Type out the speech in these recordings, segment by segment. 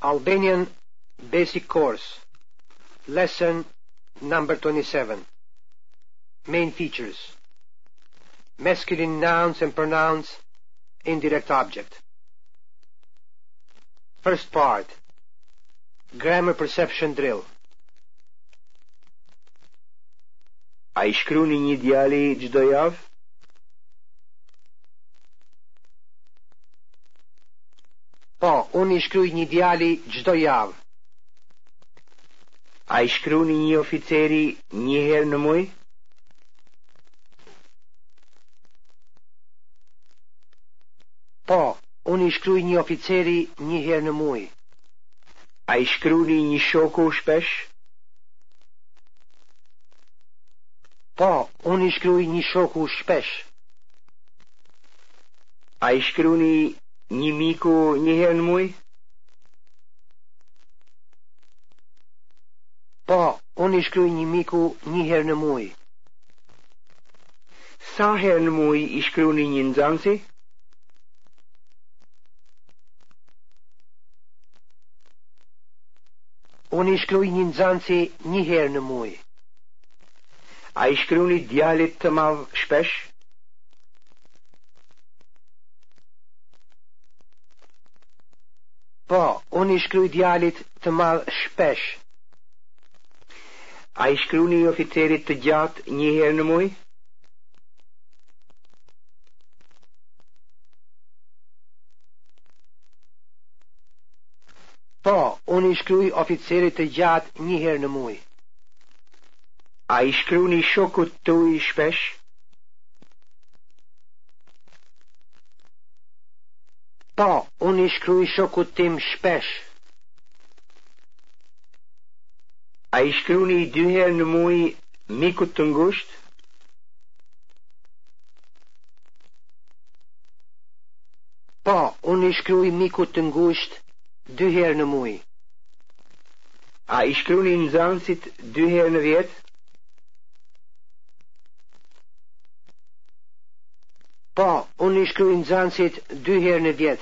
Albanian Basic Course, Lesson number 27. Main features. Masculine nouns and pronouns, indirect object. First part. Grammar perception drill. A I shkruni një djali çdo javë? Po, unë I shkruaj një djali çdo javë. A I shkruni një oficeri një herë në muaj? Po, unë I shkruaj një oficeri një herë në muaj. A I shkruni një shoku shpesh? Po, unë I shkruaj një shoku shpesh. A I shkruni një miku një herë në muaj? Po, unë I shkruaj një miku një herë në muaj. Sa herë në muaj I shkruni një nxënësi? Unë I shkruaj një nxënësi një herë në muaj. A I shkruni djalit të madh shpesh? Po, unë I shkruaj djalit të madh shpesh. A I shkruni oficerit të gjatë një herë në muaj? Po, unë I shkruaj oficerit të gjatë një herë në muaj. A I shkruni shokut tuaj shpesh? Po, unë I shkruaj shokut tim shpesh. A I shkruni 2 herë në muaj mikut të ngushtë? Po, unë I shkruaj mikut të ngushtë 2 herë në muaj. A I shkruni nxënësit 2 herë në vit? Po, unë I shkruaj nxënësit 2 herë në vit.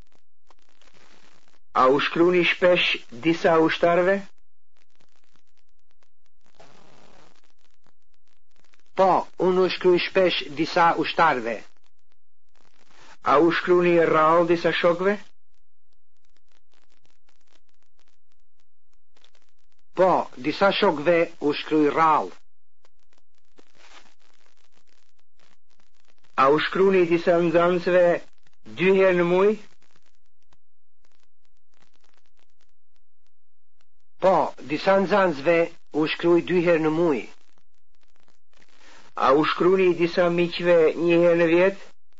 A u shkruni shpesh disa ushtarëve? Po, unë U shkruaj shpesh disa ushtarëve. A u shkruni rrallë disa shokëve? Po, disa shokëve U shkruaj rrallë. A u shkruni disa nxënësve 2 herë në muaj? Po, disa nxënësve U shkruaj 2 herë në muaj. A u shkruni disa miqve 1 herë në vit?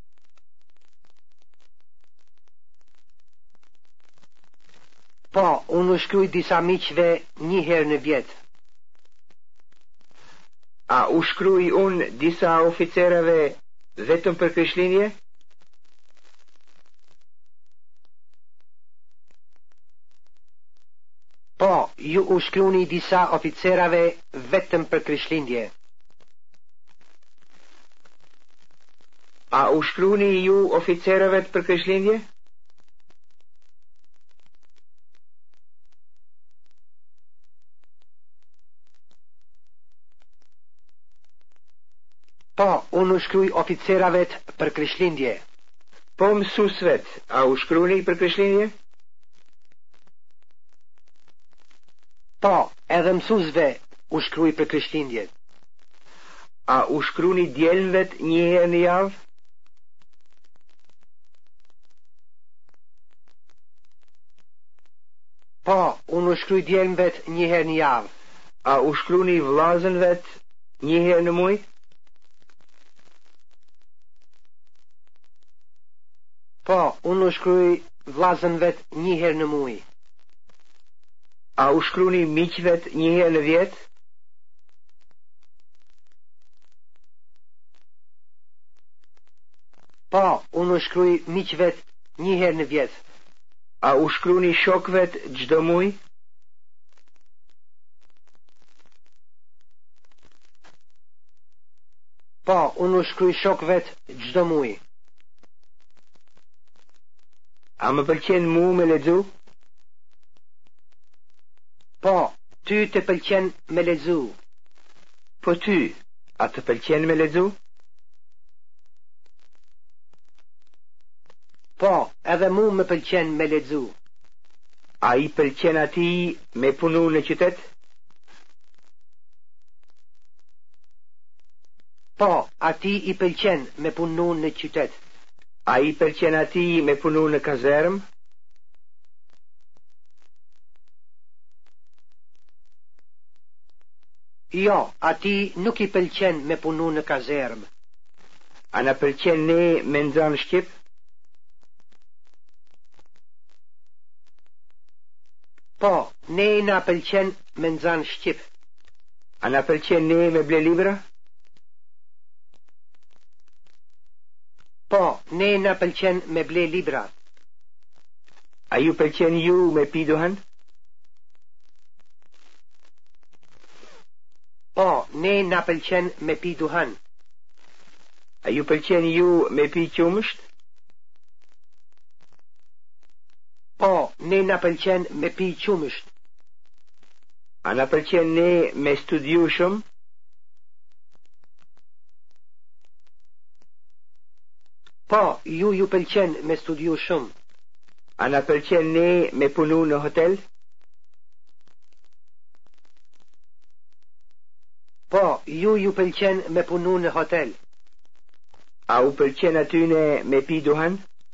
Po, unë U shkruaj disa miqve 1 herë në vit. A u shkruaj unë disa oficerave vetëm për krishtlindje? Po, ju U shkruni disa oficerave vetëm për krishtlindje. A u shkruni ju oficerave për krishtlindje? Po, unë U shkruaj oficerave për krishtlindje. Po mësuesvet, a u shkruni për krishtlindje? Po, edhe mësuesve U shkruaj për krishtlindje. A u shkruni djelmëvet 1 herë në javë? Po, unë U shkruaj djelmëvet 1 herë në javë. A u shkruni vllazënvet 1 herë në muaj? Po, unë U shkruaj vllazënvet 1 herë në muaj. A u shkruni miqvet 1 herë në vit? Po, unë U shkruaj miqvet 1 herë në vit. A u shkruni shokëvet çdo muaj? Po, unë U shkruaj shokëvet çdo muaj. A më pëlqen mu me lexu? Po, ty të pëlqen me lexu. Po ty, a të pëlqen me lexu? Po, edhe mu më pëlqen me lexu. A I pëlqen ati me punu në qytet? Po, ati I pëlqen me punu në qytet. A I pëlqen ati me punu në kazerm? Jo, ati nuk I pëlqen me punu në kazerm. A na pëlqen ne me nxanë shqip? Po, ne na pëlqen me nxanë shqip. A na pëlqen ne me ble libra? Po, ne na pëlqen me ble libra. A ju pëlqen ju me pi duhan? Po, ne na pëlqen me pi duhan. A ju pëlqen ju me pi qumësht? Po, ne na pëlqen me pi qumësht. A na pëlqen ne me studiu shumë? Po, ju pëlqen me studiu shumë. A na pëlqen ne me punu në hotel? Po, ju pëlqen me punu në hotel. A u pëlqen atyne me pi duhan?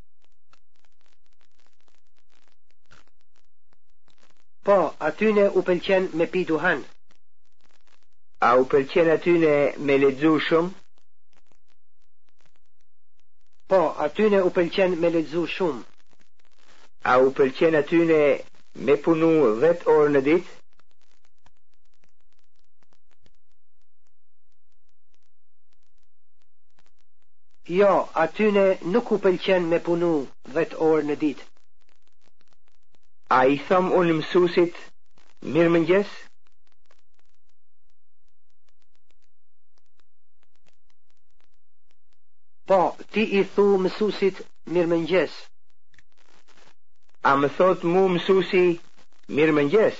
Po, atyne u pëlqen me pi duhan. A u pëlqen atyne me lexu shumë? Po, atyne u pëlqen me lexu shumë. A u pëlqen atyne me punu 10 orë në ditë? Jo, atyne nuk u pëlqen me punu 10 orë në ditë. A I thom unë mësusit mirëmëngjes? Po, ti I thu mësusit mirëmëngjes. A më thot mu mësusi mirëmëngjes?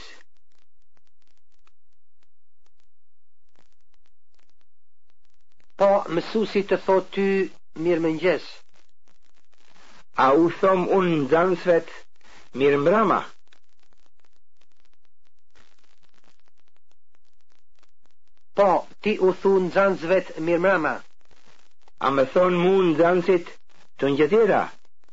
Po, mësusi të thot ty mirëmëngjes. A u thom unë nxënësvet mirëmbrëma? Po, ti u thu nxënësvet mirëmbrëma. A më thon mu nxënësit të ngjatjera?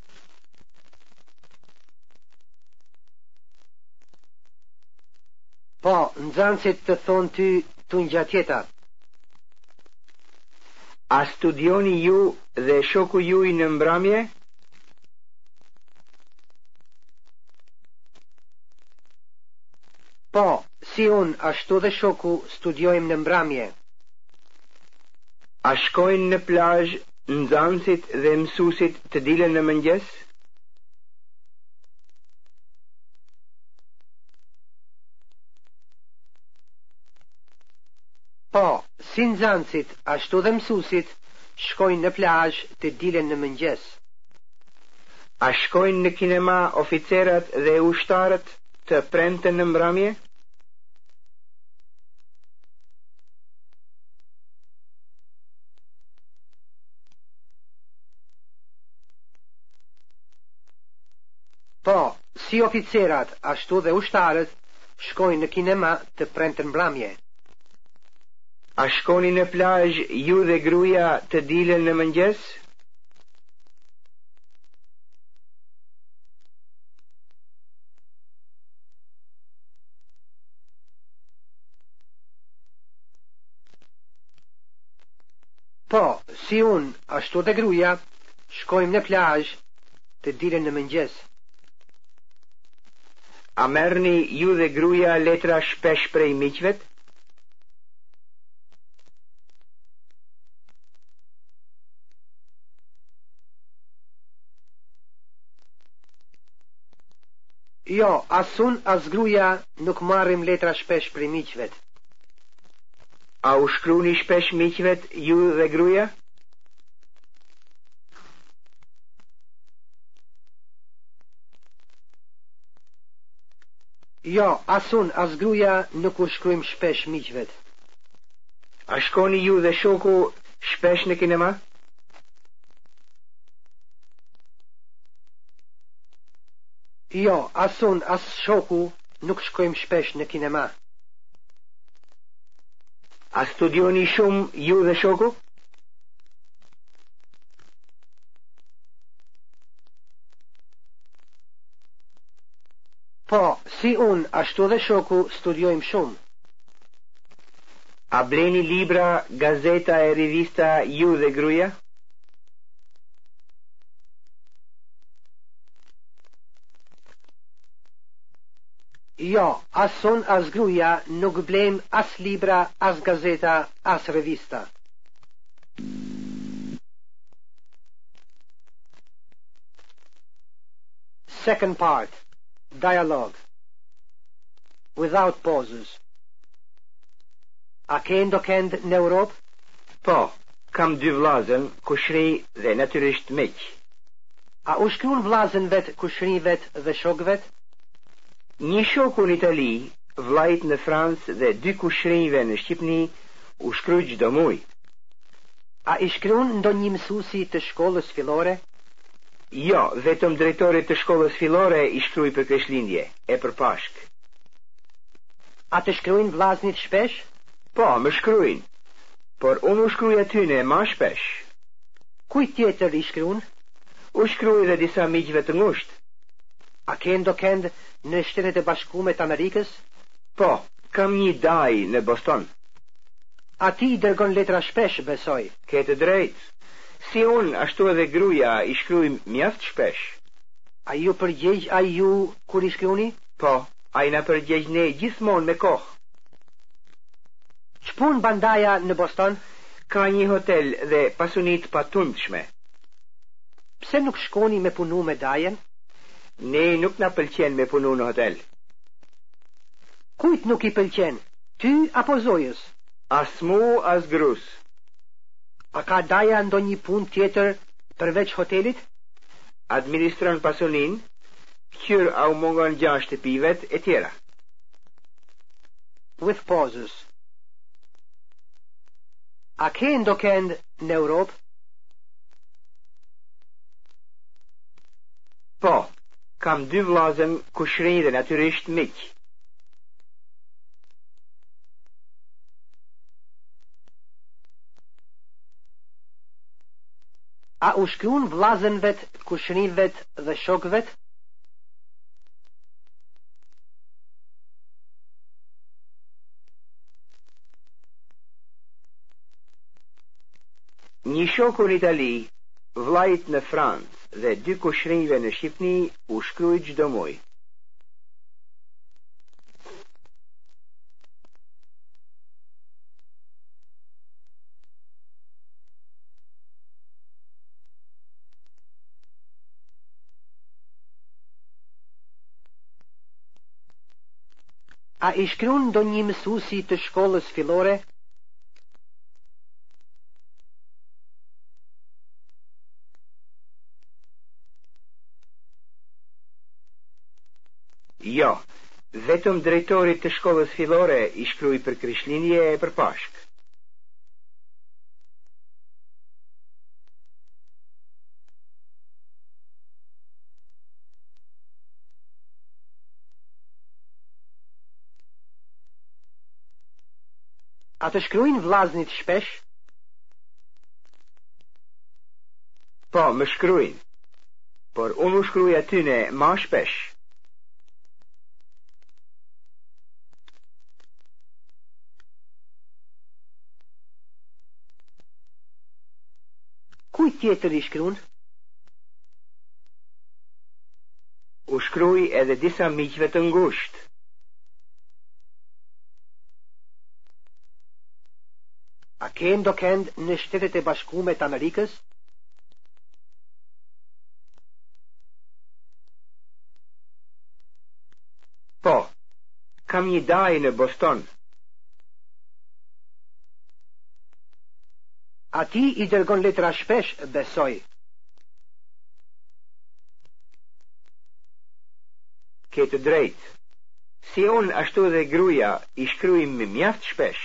Po, nxënësit të thon ty të ngjatjeta. A studioni ju dhe shoku juj në mbrëmje? Po, si unë ashtu dhe shoku studiojmë në mbrëmje. A shkojnë në plazh nxënësit dhe mësuesit të dilen në mëngjes? Po, si nxënësit ashtu dhe mësuesit shkojnë në plazh të dilen në mëngjes. A shkojnë në kinema oficerat dhe ushtarët të premten në mbrëmje? Po, si oficerat ashtu dhe ushtarët shkojnë në kinema të premten mbrëmje. A shkoni në plazh ju dhe gruaja të dilen në mëngjes? Po, si unë ashtu dhe gruaja shkojmë në plazh të dilen në mëngjes. A merrni ju dhe gruaja letra shpesh prej miqvet? Jo, as unë as gruaja nuk marrim letra shpesh prej miqvet. A u shkruni shpesh miqvet ju dhe gruaja? Jo, as unë, as gruaja nuk u shkruajmë shpesh miqvet. A shkoni ju dhe shoku shpesh në kinema? Jo, as unë, as shoku nuk shkojmë shpesh në kinema. A studioni shumë ju dhe shoku? Po, si unë, ashtu dhe shoku studiojmë shumë. A bleni libra, gazeta e rivista ju dhe gruaja? Jo, as unë, as gruaja nuk blejmë as libra, as gazeta, as revista. Second part. Dialogue. Without pauses. A ke ndokend në Europë? Po, kam 2 vllazën, kushri dhe natyrisht miq. A u shkruan vllazën vet, kushrinjvet dhe shokëvet? Një shoku në Itali, vllajt në Francë dhe 2 kushrinjve në Shqipni u shkruaj çdo muaj. A i shkruan ndonjë mësuesi të shkollës fillore? Jo, vetëm drejtorit të shkollës fillore i shkruaj për Krishtlindje, e për Pashk. A të shkruajnë vllaznit shpesh? Po, më shkruajnë, por unë u shkruaj atyne ma shpesh. Kujt tjetër i shkruan? U shkruaj dhe disa miqve të ngushtë. A ke ndokend në Shtetet e Bashkuara të Amerikës? Po, kam një daj në Boston. A ti i dërgon letra shpesh, besoj? Ke të drejtë. Si unë, ashtu edhe gruaja i shkruajmë mjaft shpesh. A ju përgjegj a ju kur i shkruani? Po, a i na përgjegj ne gjithmonë me kohë. Ç'pun bandaja në Boston? Ka një hotel dhe pasunit patundshme. Pse nuk shkoni me punu me dajen? Ne nuk na pëlqen me punu në hotel. Kujt nuk i pëlqen? Ty apo zojës? As mu, as grus. A ka daja ndonjë punë tjetër përveç hotelit? Administron pasunin, qyr au mungon 6 shtëpivet e tjera. With pauses. A ke ndokend në Europë? Po, kam 2 vllazën, kushrinj dhe natyrisht miq. A u shkruan vllazënvet, kushrinjvet dhe shokëvet? Një shoku në Itali, vllajt në Francë dhe 2 kushrinjve në Shqipni u shkruaj çdo muaj. A i shkruan ndonjë mësuesi të shkollës fillore? Jo, vetëm drejtorit të shkollës fillore i shkruaj për Krishtlindje e për Pashk. A të shkruajnë vllaznit shpesh? Po, më shkruajnë, por unë u shkruaj atyne ma shpesh. Kujt tjetër i shkruan? U shkruaj edhe disa miqve të ngushtë. A ke ndokend në Shtetet e Bashkuara të Amerikës? Po, kam një daj në Boston. A ti i dërgon letra shpesh, besoj? Ke të drejtë. Si unë ashtu dhe gruaja I shkruajmë mjaft shpesh.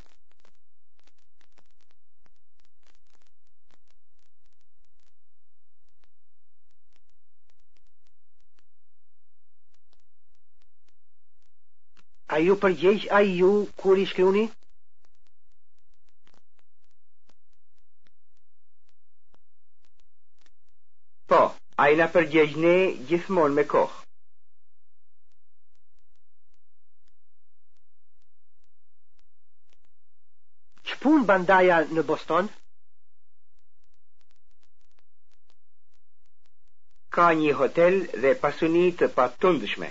A ju përgjegj ai ju kur I shkruani? Po, ai na përgjegj ne gjithmonë me kohë. Ç'punë bandaja në Boston? Ka një hotel dhe pasuni të patundshme.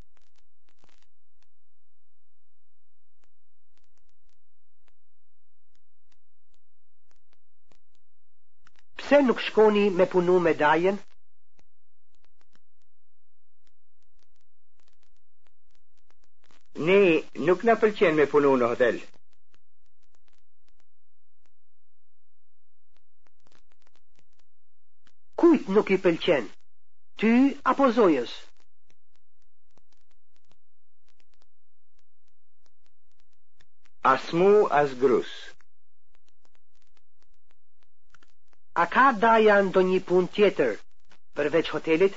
Pse nuk shkoni me punu me dajen? Ne nuk na pëlqen me punu në hotel. Kujt nuk I pëlqen? Ty apo Zojës? As mu as grus. A ka daja ndonjë punë tjetër përveç hotelit?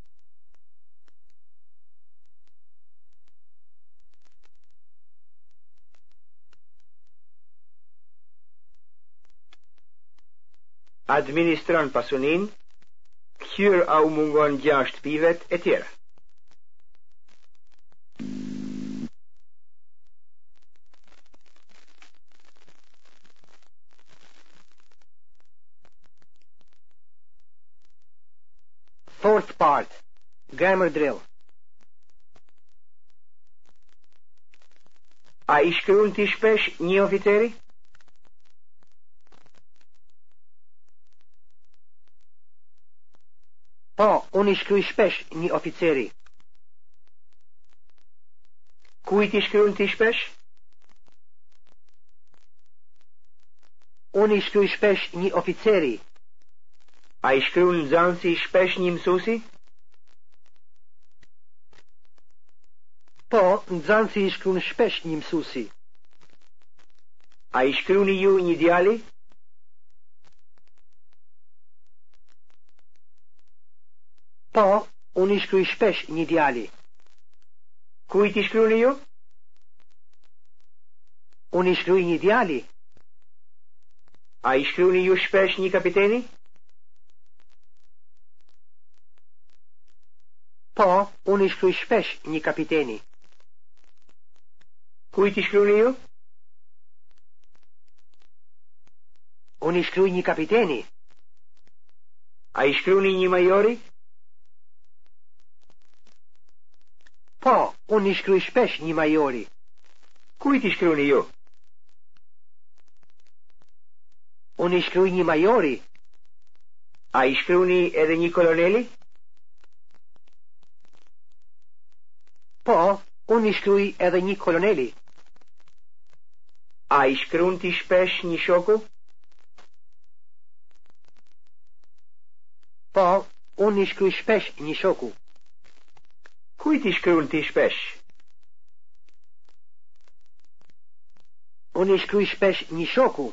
Administron pasunin, kthyer au mungon 6 pivet e tjera. Fourth part. Grammar drill. A I shkruan ti shpesh një oficeri? Po, unë I shkruaj shpesh një oficeri. Kujt I shkruan ti shpesh? Unë I shkruaj shpesh një oficeri. A I shkruan nxënësi shpesh një mësuesi? Po, nxënësi I shkruan shpesh një mësuesi. A I shkruani ju një djali? Po, unë I shkruaj shpesh një djali. Kujt I shkruani ju? Unë I shkruaj një djali. A I shkruani ju shpesh një kapiteni? Po, unë I shkruaj shpesh një kapiteni. Kujt I shkruani ju? Unë I shkruaj një kapiteni. A I shkruani një majori? Po, unë I shkruaj shpesh një majori. Kujt I shkruani ju? Unë I shkruaj një majori. A I shkruani edhe një koloneli? Po, unë I shkruaj edhe një koloneli. A I shkruan ti shpesh një shoku? Po, unë I shkruaj shpesh një shoku. Kujt I shkruan ti shpesh? Unë I shkruaj shpesh një shoku.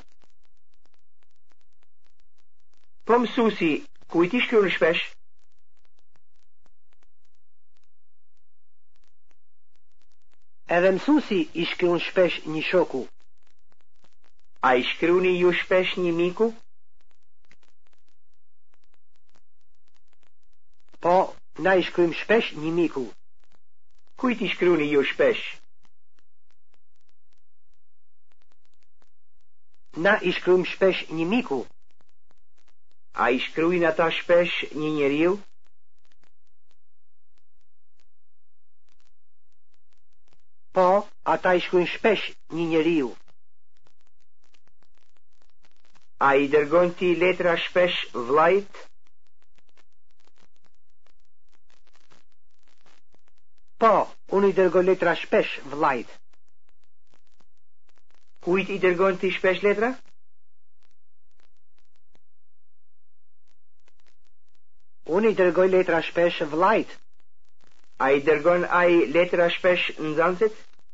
Po mësuesi, kujt I shkruan shpesh? Edhe mësuesi I shkruan shpesh një shoku. A I shkruani ju shpesh një miku? Po, na I shkruajmë shpesh një miku. Kujt I shkruani ju shpesh? Na I shkruajmë shpesh një miku. A I shkruajnë ata shpesh një njeriu? Po, ata I shkruajnë shpesh një njeriu. A I dërgon ti letra shpesh vllait? Po, unë I dërgoj letra shpesh vllait. Kujt I dërgon ti shpesh letra? Unë I dërgoj letra shpesh vllait. A I dërgon ai letra shpesh nxënësit?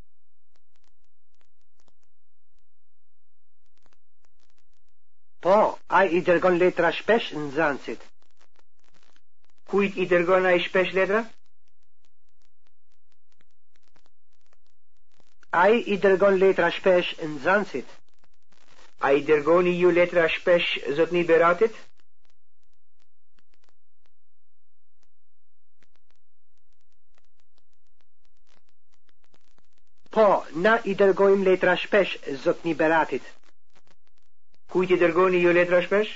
Po, ai I dërgon letra shpesh nxënësit. Kujt I dërgon ai shpesh letra? Ai I dërgon letra shpesh nxënësit. A I dërgoni ju letra shpesh zotni Beratit? Po, na I dërgojmë letra shpesh zotni Beratit. Kujt I dërgoni ju letra shpesh?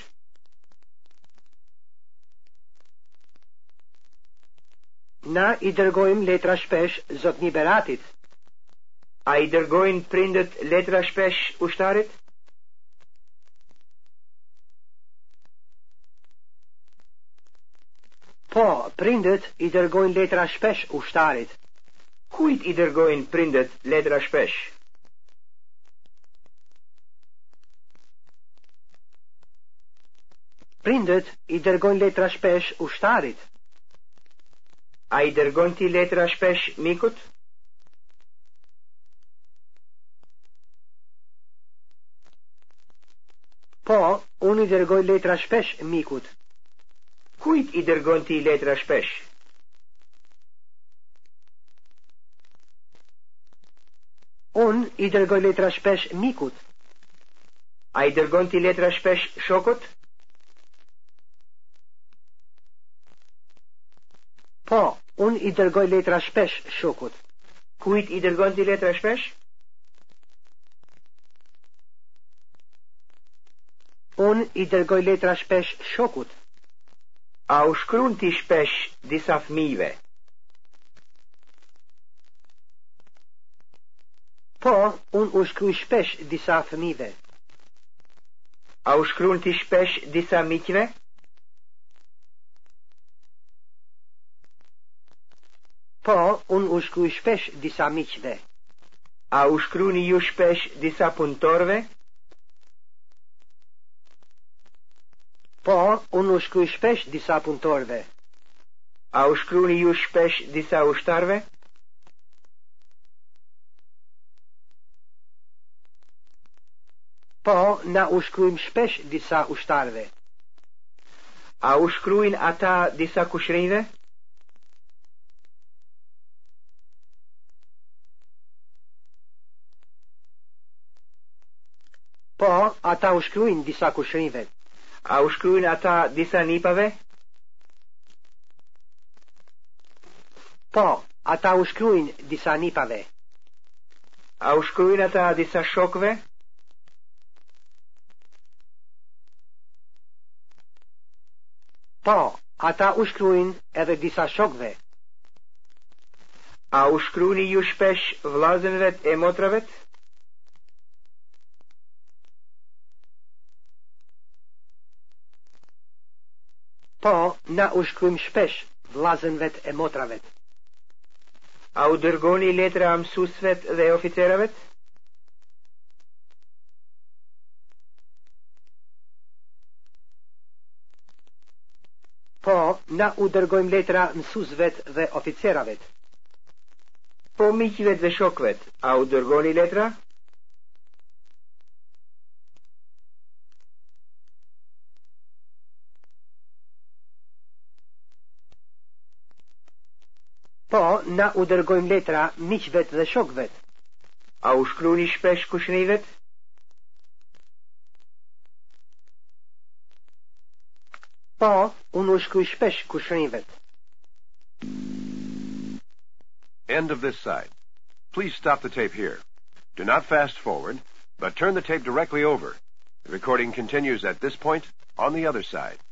Na I dërgojmë letra shpesh zotni Beratit. A I dërgojnë prindët letra shpesh ushtarit? Po, prindët I dërgojnë letra shpesh ushtarit. Kujt I dërgojnë prindët letra shpesh? Prindët I dërgojnë letra shpesh ushtarit. A I dërgon ti letra shpesh mikut? Po, unë I dërgoj letra shpesh mikut. Kujt I dërgon ti letra shpesh? Unë I dërgoj letra shpesh mikut. A I dërgon ti letra shpesh shokut? Po, unë I dërgoj letra shpesh shokut. Kujt I dërgon ti letra shpesh? Unë I dërgoj letra shpesh shokut. A u shkruan ti shpesh disa fëmijëve? Po, unë u shkruaj shpesh disa fëmijëve. A u shkruan ti shpesh disa miqve? Po, unë u shkruaj shpesh disa miqve. A u shkruani ju shpesh disa punëtorëve? Po, unë u shkruaj shpesh disa punëtorëve. A u shkruani ju shpesh disa ushtarëve? Po, na u shkruajmë shpesh disa ushtarëve. A u shkruajnë ata disa kushrinjve? Po, ata u shkruajnë disa kushrinjve. A u shkruajnë ata disa nipave? Po, ata u shkruajnë disa nipave. A u shkruajnë ata disa shokëve? Po, ata u shkruajnë edhe disa shokëve. A u shkruani ju shpesh vllazënve e motrave? Po, na u shkruajmë shpesh vllazënve e motrave. A u dërgoni letra mësuesve dhe oficerave? Po, na u dërgojmë letra mësuesve dhe oficerave. Po miqve dhe shokëve, a u dërgoni letra? Po, na u dërgojmë letra miqve dhe shokëve. A u shkruani shpesh kushrinjve? Po, unë u shkruaj shpesh kushrinjve. End of this side. Please stop the tape here. Do not fast forward, but turn the tape directly over. The recording continues at this point on the other side.